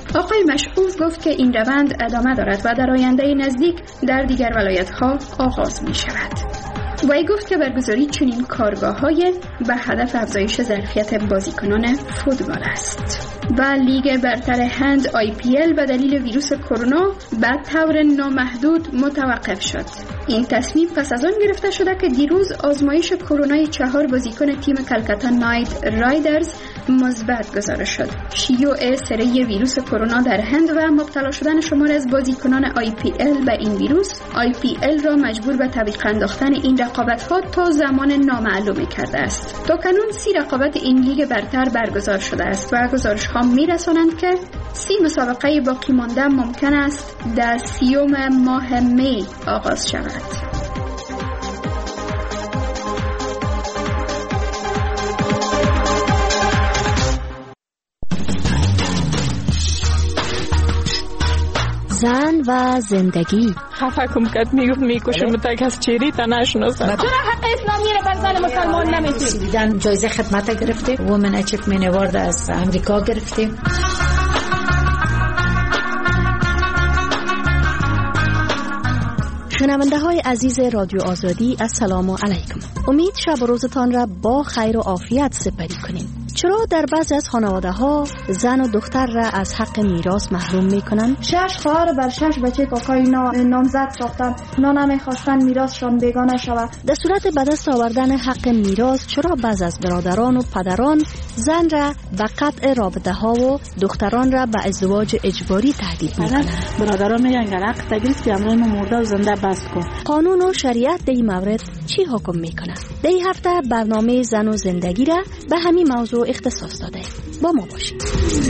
آقای مشعوف گفت که این روند ادامه دارد و در آینده نزدیک در دیگر ولایت‌ها آغاز می شود. وی گفت که برگزاری چنین کارگاه‌های به هدف افزایش ظرفیت بازیکنان فوتبال است. و لیگ برتر هند IPL به دلیل ویروس کرونا به طور نامحدود متوقف شد. این تصمیم پس از آن گرفته شده که دیروز آزمایش کرونای 4 بازیکن تیم کلکتا نایت رایدرز مثبت گزارش شد. شیوع سری ویروس کرونا در هند و مبتلا شدن شمار از بازیکنان IPL به این ویروس IPL را مجبور به تعویق انداختن این رقابت‌ها تا زمان نامعلومی کرده است. تا کنون 30 رقابت این لیگ برتر برگزار شده است و گزارش‌ها می‌رسانند که 30 مسابقه باقی مانده ممکن است در 30 ماه می آغاز شود. زن و زندگی. خفه کم کت میگفت میکشم تا کس چیری تا نشناسن. چرا حق اسلامی را بر زن مسلمان نمیدید؟ دیدن جایزه خدمت گرفتیم، وومن اچیومنت اوارد از امریکا گرفتیم. شنونده های عزیز رادیو آزادی، السلام علیکم. امید شب و روزتان را با خیر و عافیت سپری کنین. چرا در بعضی از خانواده ها زن و دختر را از حق میراث محروم میکنن؟ 6 خواهر بر 6 بچه کاکای نامزد ساختن، اونا نمیخواستن میراثشان بیگانه شود. در صورت به دست آوردن حق میراث چرا بعض از برادران و پدران زن را به قطع رابطه ها و دختران را به ازدواج اجباری تهدید میکنن؟ برادران میگن اگر حق تگریست که امروز مرده و زنده بست کن. قانون و شریعت در این مورد چی حکم میکنه؟ در این هفته برنامه زن و زندگی را به همین موضوع اختصاص داده. با ما باشید.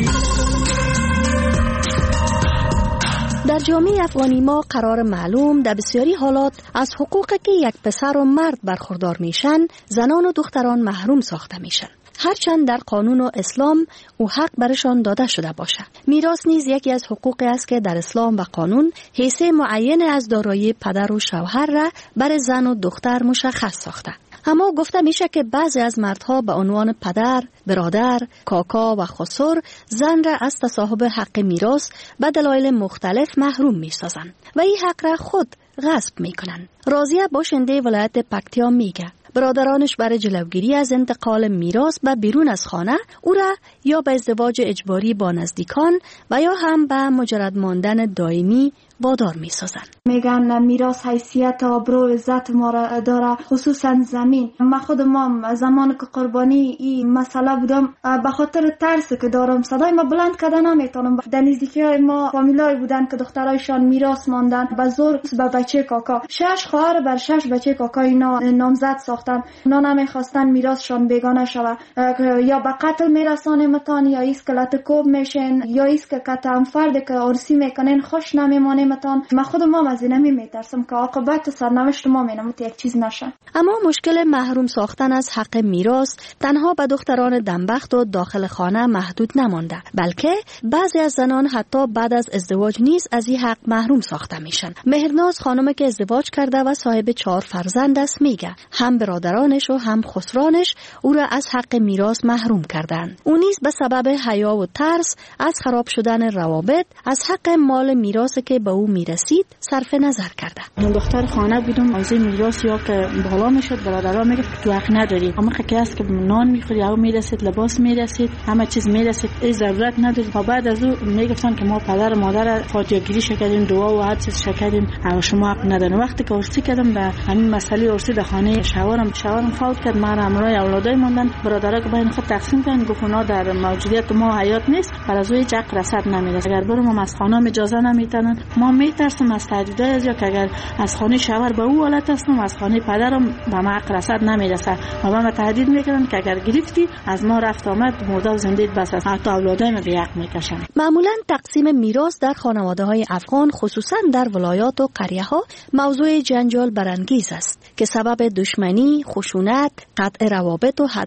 در جامعه افغانی ما قرار معلوم در بسیاری حالات از حقوقی که یک پسر و مرد برخوردار میشن زنان و دختران محروم ساخته میشن، هرچند در قانون و اسلام او حق برشان داده شده باشه. میراث نیز یکی از حقوقی است که در اسلام و قانون حیث معین از دارایی پدر و شوهر را بر زن و دختر مشخص ساخته. اما گفته میشه که بعضی از مردها به عنوان پدر، برادر، کاکا و خسر زن را از تصاحب حق میراث به دلایل مختلف محروم میسازند و این حق را خود غصب میکنن. راضیه باشنده ولایت پکتیا میگه برادرانش برای جلوگیری از انتقال میراث به بیرون از خانه او را یا به ازدواج اجباری با نزدیکان و یا هم به مجرد ماندن دائمی وادار میسازن. میگن میراث حیثیت آبرو عزت ما را داره، خصوصا زمین. من خودم زمان که قربانی این مسئله بودم به خاطر ترس که دارم صدای ما بلند کردن نمیتونم. در نزدیکی ما فامیلای بودن که دخترایشان میراث ماندن به زور به بچه کاکا. 6 خواهر بر 6 بچه کاکای نامزد ساختن، اونا نمیخواستن میراثشان بیگانه شود، یا به قتل میرسانیمتان یا اسکلت کوب میشن یا اسکلت هم فرد که عرسی میکنن خوش نمیمانه متان. من خودم از این میترسم که عاقبت سرنوشت ما مینموت یک چیز نشه. اما مشکل محروم ساختن از حق میراث تنها به دختران دنبخت و داخل خانه محدود نمانده، بلکه بعضی از زنان حتی بعد از ازدواج نیز از این حق محروم ساخته میشن. مهرناز خانم که ازدواج کرده و صاحب 4 فرزند است میگه هم برادرانش و هم خسرانش او را از حق میراث محروم کردن. او نیز به سبب حیا و ترس از خراب شدن روابط از حق مال میراثی که به او میرسید صرف نظر کرده. من دختر خانه بودم، از میراث یا که بالا میشد برادرها میگفت تو حق نداری، اما که است که نان میخوری یا میرسید، لباس میرسید، همه چیز میرسید، ای ضرورت نداری. و بعد از اون میگفتن که ما پدر و مادر فاتحه گیری شکردیم، دعا و هر چیز شکردیم، اما شما حق ندارین. وقتی که ارسی کردم در همین مسئله ارسی در خانه شوهرم فوت کرد، ما همراه اولادای موندن، برادرها که بین خود تقسیم کردن، گفت اونا در موجودیت ما حیات نیست، بر از اوی جق رصد نمیرسه. اگر برم از خانه اجازه نمیتونن، ما میترسم از تهدیدای از یا که اگر از خانه شوهر به او حالت هستم، از خانه پدرم به ما حق رصد نمیرسه و به ما تهدید میکنن که اگر گرفتی از ما رفت آمد مرده و زنده بس است، حتی اولادای ما به حق میکشن. معمولا تقسیم میراث در خانواده‌های افغان خصوصا در ولایات و قریه‌ها موضوع جنجال برانگیز است که سبب دشمنی، خشونت، قطع روابط و حتی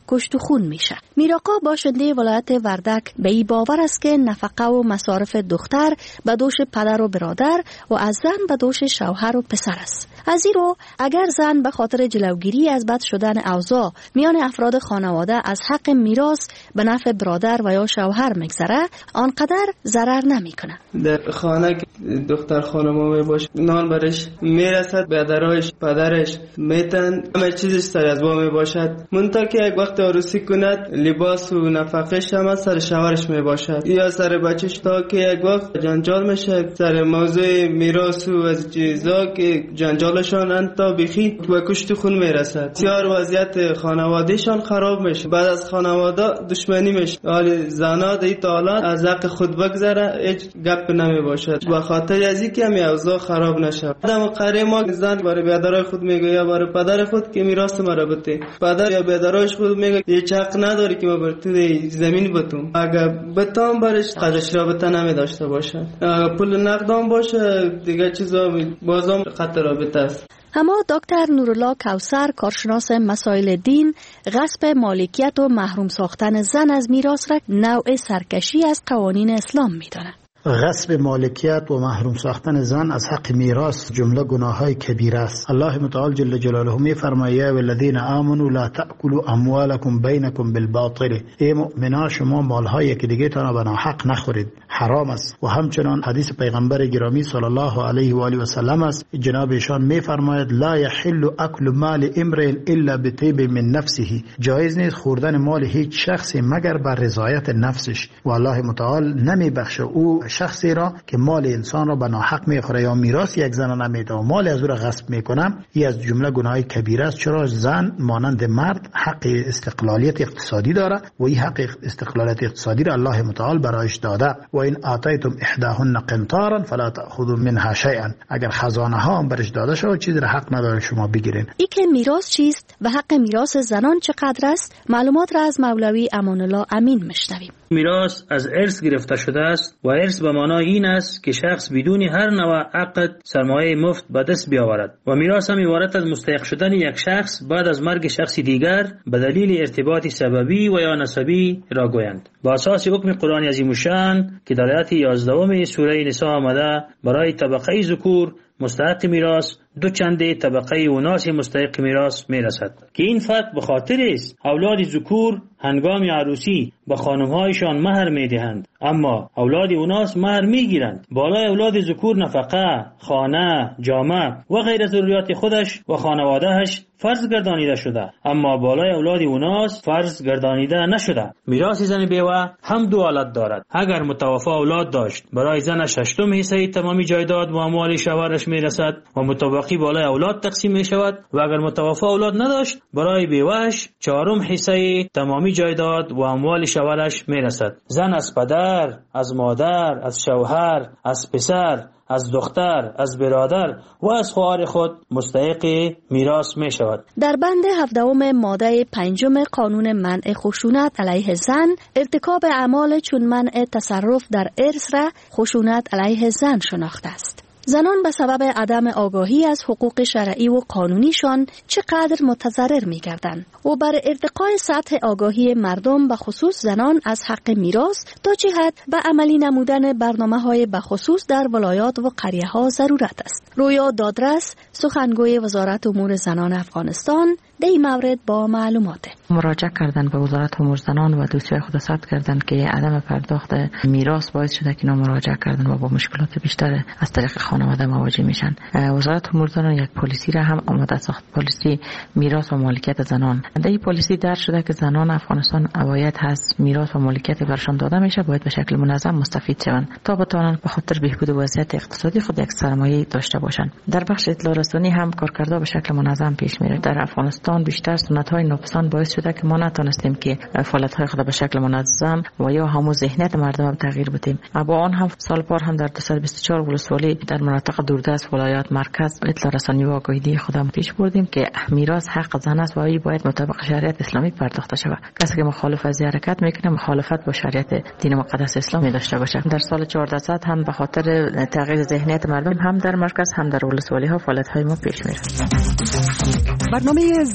کشت و خون میشه. میراقا باشنده ولایت وردک به این باور است که نفقه و مصارف دختر به دوش پدر و برادر و از زن به دوش شوهر و پسر است. از این رو اگر زن به خاطر جلوگیری از بد شدن اوضاع میان افراد خانواده از حق میراث به نفع برادر و یا شوهر میگذره، آنقدر ضرر نمیکنه. در خانه که دختر خانم می باشه، نان برش میرسد، برادرش پدرش میتن، همه چیزش سر از با می باشد. منتها که یک وقت عروسی کند لباس و نفقش هم سر شوهرش می باشد یا سر بچهش، تا که یک وقت جنجال میشه سر موضوع میراث و از چیزا که جنجالشان انتا بخی و کشت خون میرسد. بسیار وضعیت خانوادهشان خراب میشه، بعد از خانواده دشمنی میشه. حالی زنا دی تعالی از حق خود بگذره هیچ گپ نمی باشد، به خاطر از اینکه می اوضاع خراب نشه. آدم قری ما زن برای برادر خود میگه یا برای پدر خود که میراث مرا بده، پدر یا برادرش خود میگه هیچ حق نداری که ما بر تو زمین بتم، اگر بتام برش قدش رابطه نمی داشته باشه، پول نقدام باشه دیگه چیزا بازم خطر رابطه است. اما دکتر نورالله کوثر، کارشناس مسائل دین، غصب مالکیت و محروم ساختن زن از میراث را نوع سرکشی از قوانین اسلام می‌داند. غصب مالکیت و محروم ساختن زن از حق میراث جمله گناههای کبیره است. الله متعال جل جلاله می فرماید والذین آمنوا لا تأکلوا اموالکم بینکم بالباطل. ای مؤمنان شما مالهای که دیگه تان به ناحق نخورید، حرام است. و همچنان حدیث پیغمبر گرامی صلی الله علیه و آله و سلم است، جناب ایشان می فرماید لا یحل اکل مال امرئ الا بطیب من نفسه. جایز نیست خوردن مال هیچ شخصی مگر بر رضایت نفسش، و الله متعال نمی بخشه او شخصی را که مال انسان را به ناحق میخوره یا میراث یک زن نمیده و مال از او را غصب میکنه. این از جمله گناه کبیره است، چرا زن مانند مرد حق استقلالیت اقتصادی داره و این حق استقلالیت اقتصادی را الله متعال برایش داده. و این آتیتم احداهن قنطارا فلا تأخذوا منها شیئا. اگر خزانه ها هم برش داده شود چیزی را حق نداره شما بگیرین. این که میراث چیست و حق میراث زنان چقدر است، معلومات را از مولوی امان الله امین میشنویم. میراث از ارث گرفته شده است و ارث به معنای این است که شخص بدون هر نوع عقد سرمایه مفت به دست بیاورد و میراث هم عبارت از مستحق شدن یک شخص بعد از مرگ شخص دیگر به دلیل ارتباط سببی و یا نسبی را گویند. با اساس حکم قرآن عظیم الشان که در آیه 11 سوره نساء آمده، برای طبقه ذکور مستحق میراث دو چنده طبقه اناث مستحق میراث میرسد که این فرق به خاطر است اولاد ذکور هنگام عروسی به خانم‌هایشان مهر میدهند، اما اولاد اناث مهر میگیرند. بالای اولاد ذکور نفقه، خانه، جامه و غیر ضروریات خودش و خانوادهش فرض گردانیده شده، اما بالای اولاد اناث فرض گردانیده نشده. میراث زن بیوه هم دو حالت دارد. اگر متوفی اولاد داشت، برای زنش 8 حصه تمامی جایداد و اموال شوهرش میرسد و متبقی بالای اولاد تقسیم می شود، و اگر متوفی اولاد نداشت، برای بیوهش 4 حصه تمامی جایداد و اموال شوهرش میرسد. زن از پدر، از مادر، از شوهر، از پسر، از دختر، از برادر و از خواهر خود مستحق میراث می شود. در بند 17 ماده 5 قانون منع خشونت علیه زن، ارتکاب اعمال چون منع تصرف در ارث را خشونت علیه زن شناخته است. زنان به سبب عدم آگاهی از حقوق شرعی و قانونیشان چقدر متضرر می‌گردند و بر ارتقای سطح آگاهی مردم به خصوص زنان از حق میراث تا چه حد به عملی نمودن برنامه‌های به خصوص در ولایات و قریه‌ها ضرورت است. رویا دادرس، سخنگوی وزارت امور زنان افغانستان، در این مورد با معلومات مراجعه کردن به وزارت امور زنان و دوسیای خود ثبت کردن که عدم پرداخت میراث باعث شده که اینا مراجعه کردن و با مشکلات بیشتر از طریق خانواده مواجه میشن. وزارت امور زنان یک پلیسی را هم آماده ساخت، پلیسی میراث و مالکیت زنان. در این پلیسی درج شده که زنان افغانستان باید از میراث و مالکیت برشان داده میشه باید به شکل منظم مستفید شوند تا بتوانند به خاطر بهبود وضعیت اقتصادی خود یک سرمایه داشته باشند. در بخش اطلاع رسانی هم کارکردها به شکل منظم پیش میره. در افغانستان بیشتر سنت‌های ناپسند باعث شده که ما نتونستیم که فعالیت‌های خود به شکل منظم و یا همون ذهنیت مردم تغییر بدیم. با آن هم سال پار هم در 224 ولسوالی در مناطق دوردست ولایات مرکز اطلاع رسانی و آگاهی خودم پیش بردیم که میراث حق زن است و این باید مطابق شریعت اسلامی پرداخته شود. کسی که مخالف از حرکت میکنه مخالفت با شریعت دین مقدس اسلامی داشته باشه. در سال 1400 هم به خاطر تغییر ذهنیت مردم هم در مرکز هم در ولسوالی ها فعالیت‌های ما پیش میره. برنامه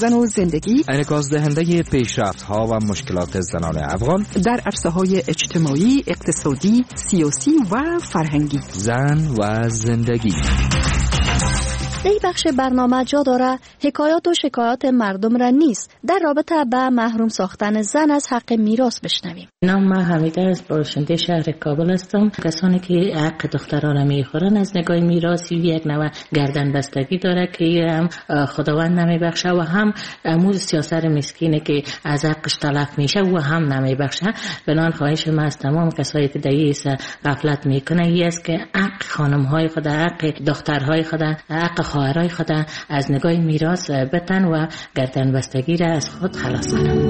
زن و زندگی، انعکاس دهنده پیشرفت‌ها و مشکلات زنان افغان در عرصه‌های اجتماعی، اقتصادی، سیاسی و فرهنگی. زن و زندگی. این بخش برنامه جا داره حکایات و شکایات مردم را نیست در رابطه به محروم ساختن زن از حق میراث بشنویم. نام من حمیده از باشنده شهر کابل هستم. کسانی که حق دختران را میخورن از نگاه میراثی یک نوع گردن بستگی داره که هم خداوند نمیبخشه و هم امور سیاسر مسکینه که از حقش تلف میشه و هم نمیبخشه. بنان خواهش من از تمام کسایی که دیگه غفلت میکنه این است که حق خانم‌های خود، حق دخترهای خود، حق خواهرای خود از نگاه میراث بتن و گردن بستگی را از خود خلاص کنند.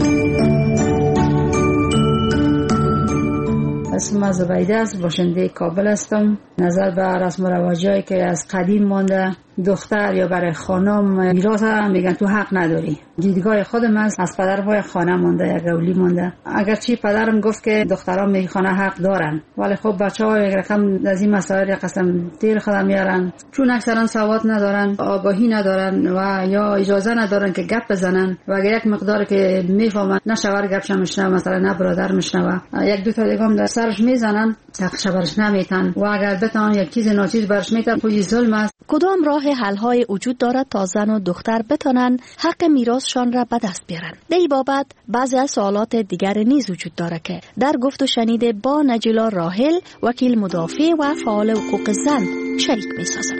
اسم زبیده است، باشنده کابل هستم. نظر به رسم و رواجایی که از قدیم مانده دختر یا برای خانم میراث میگن تو حق نداری. دیدگاه خودم است از پدر بای خانه مانده، یک قولی مانده. اگرچه پدرم گفت که دختران میخوانه حق دارن، ولی خب بچه‌ها یک رقم از این مسائل قسم تیر خودم میارن، چون اکثرا سواد ندارن، آگاهی ندارن و یا اجازه ندارن که گپ بزنن و اگر یک مقدار که میفهمن نه شوهر گپش میشنوه، مثلا نه برادر میشنوه، یک دو تا دیگه هم در سرش میزنن، حقش برش نمیتن و اگر بتون یک چیز ناچیز برش میتن، خودی ظلم است. کدام راه حل‌های وجود دارد تا زن و دختر بتونن حق میراثشان را به دست بیارن؟ در این بابت بعضی از سوالات دیگر نیز وجود داره که در گفت و شنید با نجلا راحل، وکیل مدافع و فعال حقوق زن شریک می‌سازم.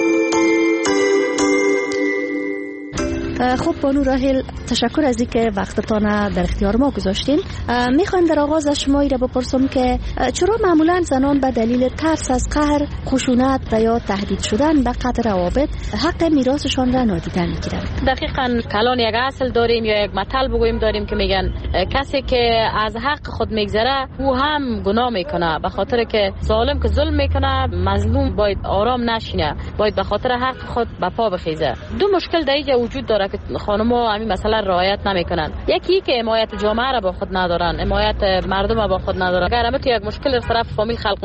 خب بانو راحل، تشکر از اینکه وقتتان در اختیار ما گذاشتین. میخوایم در آغاز از شما را بپرسم که چرا معمولا زنان به دلیل ترس از قهر، خشونت و یا تهدید شدن به قطع روابط حق میراثشان را نادیده میگیرن؟ دقیقاً کلان یک اصل داریم یا یک متل بگوییم داریم که میگن کسی که از حق خود میگذره او هم گناه میکنه، به خاطر که ظالم که ظلم میکنه مظلوم باید آرام نشینه، باید به خاطر حق خود به پا بخیزه. دو مشکل در اینجا وجود داره که خانم‌ها همین مسئله رعایت نمیکنن. یکی که حمایت جامعه را با خود ندارن، حمایت مردم را با خود ندارن. اگر همه تو یک مشکل طرف فامیل خلق